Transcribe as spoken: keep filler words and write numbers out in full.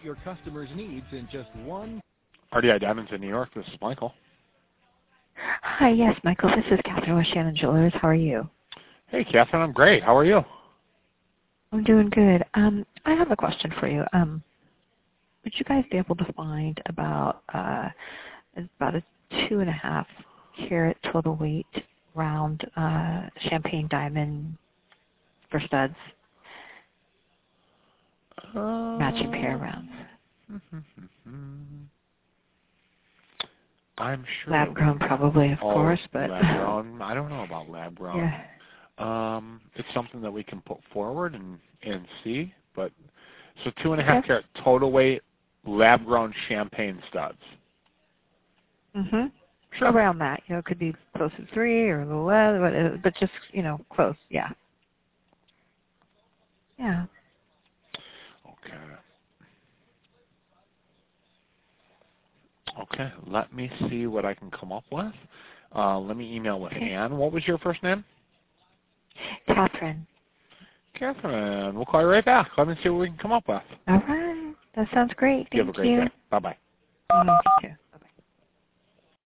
your customers' needs in just one. R D I Diamonds in New York. This is Michael. Hi, yes, Michael. This is Catherine with Shannon Jewelers. How are you? Hey, Catherine. I'm great. How are you? I'm doing good. Um, I have a question for you. Um, would you guys be able to find about uh, about a two and a half carat total weight round uh, champagne diamond for studs? Uh, Matching pair rounds. I'm sure. Lab grown, probably, of oh, course, but lab grown. I don't know about lab grown. Yeah. Um, it's something that we can put forward and and see. But so two and a half Okay. carat total weight, lab grown champagne studs. Mhm. Sure. Around that, you know, it could be close to three or a little less, but, but just you know, close. Yeah. Yeah. Okay. Okay. Let me see what I can come up with. Uh, let me email with Okay. Ann. What was your first name? Catherine. Catherine. We'll call you right back. Let me see what we can come up with. All right. That sounds great. You have Thank a great you. day. Bye-bye. Mm, you too.